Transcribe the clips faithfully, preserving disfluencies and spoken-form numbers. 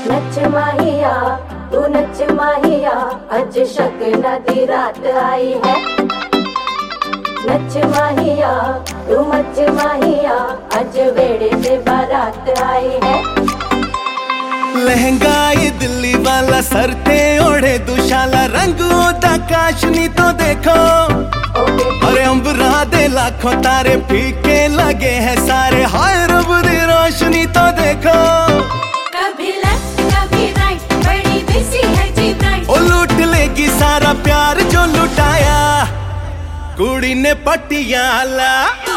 नच माहिया तू नच माहिया, अज शगना दी रात आई है। नच माहिया तू मच माहिया, अज वेड़े से बारात आई है। लहंगाई दिल्ली वाला सर ते ओढ़े दुशाला, रंग ओदा काशनी तो देखो। अरे अंबरा दे लाखों तारे फीके लगे हैं सारे, हाय रब दी रोशनी तो देखो। कभी लेफ्ट कभी राइट, बड़ी बिजी है जी ब्राइट। ओ लूट लेगी सारा प्यार जो लुटाया कुड़ी ने पटियाला,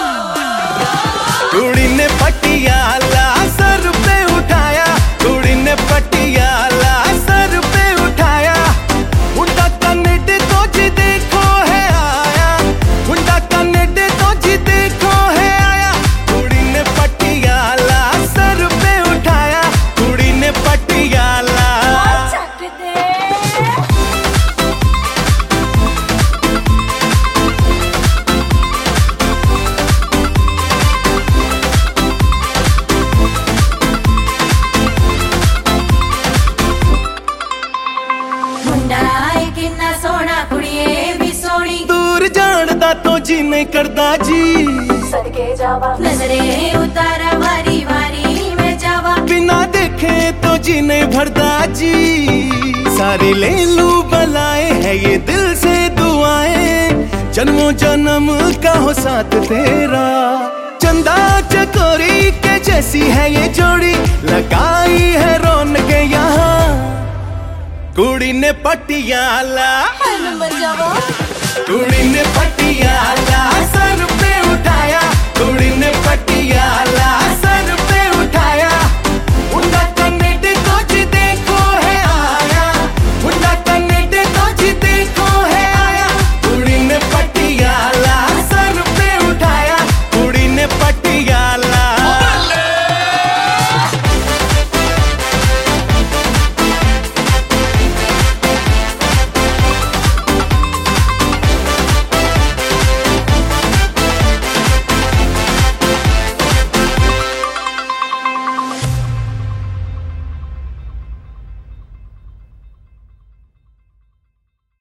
कुड़ी ने पटियाला सर पे उठाया, कुड़ी ने पटियाला सर पे उठाया। मुंडा कनेडे तो जी देखो है आया, मुंडा कनेडे तो जी देखो है आया। कुड़ी ने पटियाला सर पे उठाया, कुड़ी ने पटियाला। दूर जानदा तो जी नहीं करदा जी, सदके जावा नजरे उतारा वारी वारी में जावा। बिना देखे तो जी नहीं भरदा जी, सारी ले लू बलाए है ये दिल से दुआएं। जन्मों जन्म का हो साथ तेरा, चंदा चकोरी के जैसी है ये जोड़ी, लगाई है रौनक यहाँ कुड़ी ने पटियाला। कुड़ी ने पटियाला सर पे उठाया, कुड़ी ने पटियाला सर